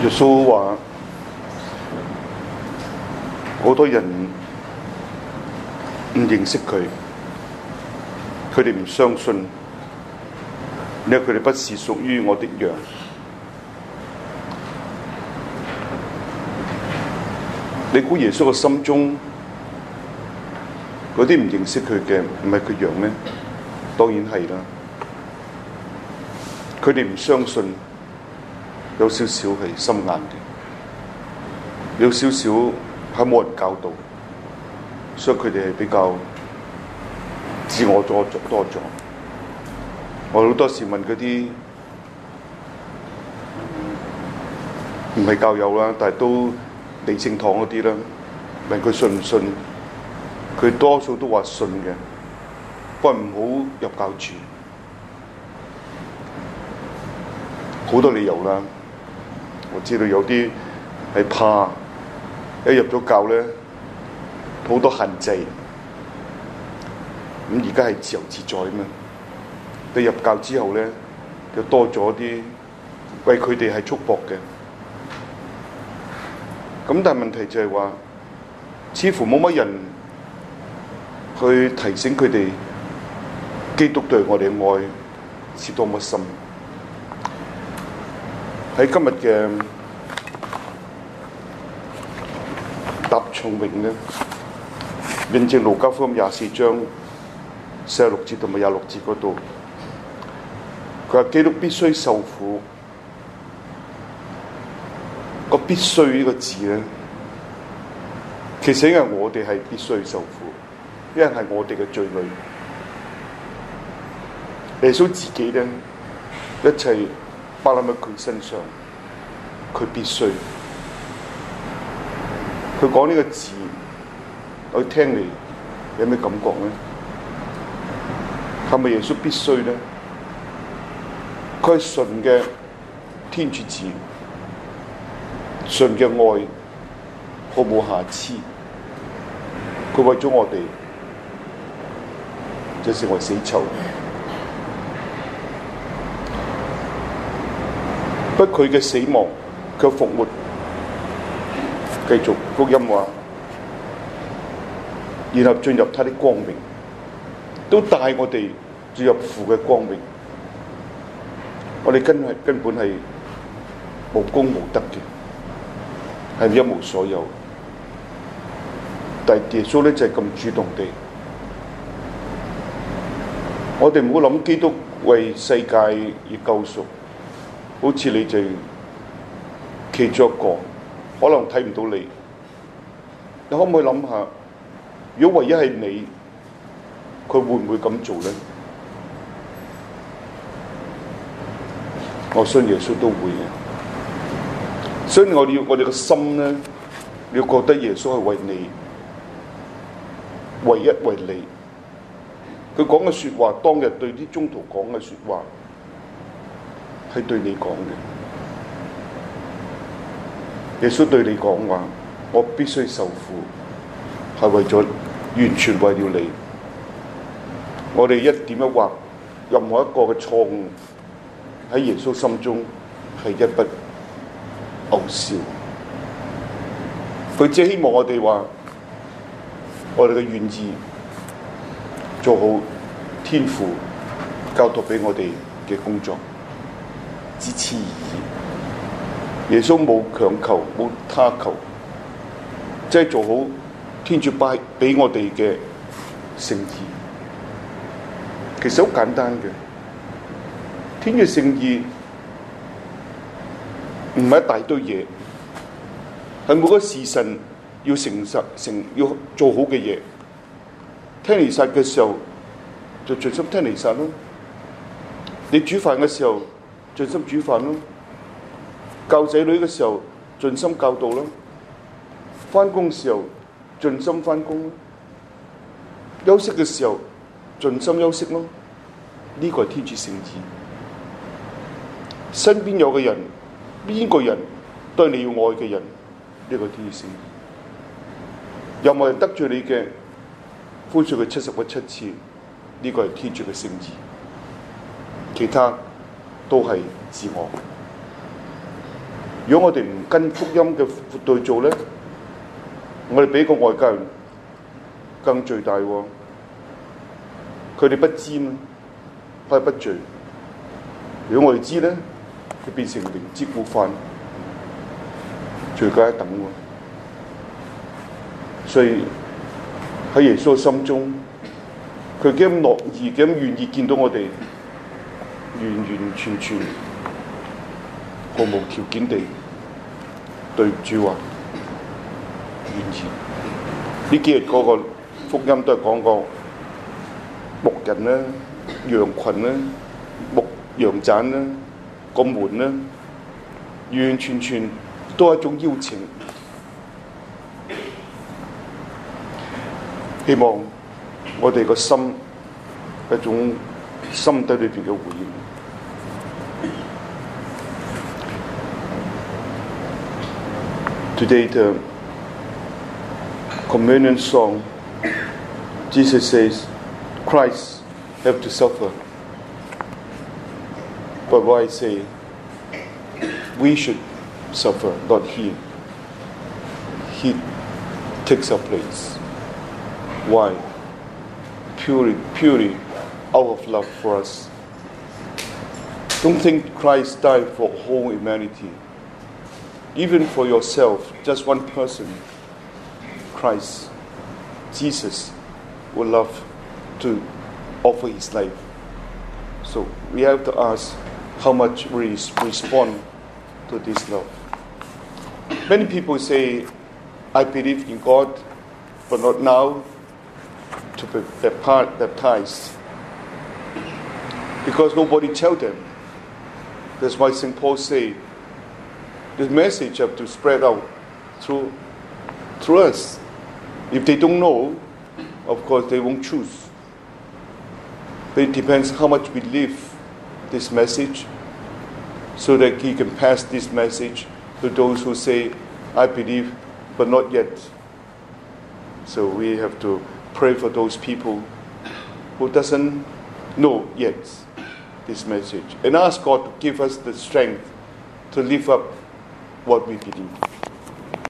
耶穌話：好多人唔認識佢，佢哋唔相信，因為佢哋不是屬於我的羊。你估耶穌嘅心中嗰啲唔認識佢嘅唔係佢羊咩？當然係啦。佢哋唔相信，有少少係心硬嘅，有少少係冇人教導，所以佢哋係比較自我多咗。我好多時問嗰啲唔係教友啦，但係都嚟聖堂嗰啲啦，問佢信唔信，佢多數都話信嘅，不過唔好入教住，好多理由啦。我知道有啲係怕一入咗教咧，好多限制。咁而家係自由自在嘛。你入教之後咧，就多咗啲為佢哋係束縛嘅。咁但係問題就係話，似乎冇乜人去提醒佢哋，基督對我哋嘅愛是多麼深。喺今日嘅答唱詠咧，印證路加福音24章46節同埋26節嗰度，佢話基督必須受苦。個必須呢個字咧，其實因為我哋係必須受苦，因為係我哋嘅罪累。耶穌自己咧，一切包攬喺佢身上，佢必須。佢講呢個字，我聽嚟有咩感覺咧？係咪耶穌必須咧？佢係純嘅天主子。純嘅愛毫無瑕疵，佢為咗我哋就成為死囚。不過佢嘅死亡，佢復活，繼續福音話，然後進入他的光明，都帶我哋進入父嘅光明。我哋根本係無功無德嘅。係一無所有，但係耶穌咧就係咁主動地。我哋唔好諗基督為世界而救贖，好似你就其中一個，可能睇唔到你。你可唔可以諗下，如果唯一係你，佢會唔會咁做咧？我信耶穌都會嘅。所以我哋嘅心咧，你要覺得耶穌係為你，唯一為你。佢講嘅説話，當日對啲宗徒講嘅説話，係對你講嘅。耶穌對你講話，我必須受苦，係為咗完全為了你。我哋一點一畫，任何一個嘅錯誤喺耶穌心中係一筆勾銷。佢只希望我哋話，我哋嘅願意做好天父交託俾我哋嘅工作，只此而已。耶穌冇強求，冇他求，即係做好天主派俾我哋嘅聖意。其實好簡單嘅，天主聖意唔係一大堆嘢，係每個時辰要誠實要做好嘅嘢。聽彌撒嘅時候就盡心聽彌撒咯，你煮飯嘅時候盡心煮飯咯，教仔女嘅時候盡心教導咯，返工嘅時候盡心返工咯，休息嘅時候盡心休息咯。呢個係天主聖意。身邊有嘅人，邊個人都係你要愛嘅人，呢個係天主聖意。任何人得罪你嘅，寬恕佢717次，呢個係天主嘅聖意。其他都係自我。 如果我哋唔跟福音嘅活道做咧，我哋比個外教人更罪大喎。佢哋不知嘛，佢係不罪。如果我哋知咧，佢變成明知故犯，罪加一等喎。所以喺耶穌心中，佢幾咁樂意、幾咁願意見到我哋完完全全、毫無條件地對主話願意。呢幾日嗰個福音都係講過牧人啦、羊群啦、牧羊棧啦、個門啦，完完全全都係一種邀請。希望我哋個心一種心底裏邊嘅回應。Today the communion song, Jesus says, Christ have to suffer. But what I say, we should suffer, not He. He takes our place. Why? Purely out of love for us. Don't think Christ died for whole humanity. Even for yourself, just one person, Christ, Jesus, would love to offer His life. So we have to ask how much we respond to this love. Many people say, I believe in God, but not now to be baptized. Because nobody tells them. That's why St. Paul says, the message have to spread out through us. If they don't know, of course they won't choose. But it depends how much we live this message, so that He can pass this message to those who say, I believe, but not yet. So we have to pray for those people who doesn't know yet this message, and ask God to give us the strength to live up what we believe.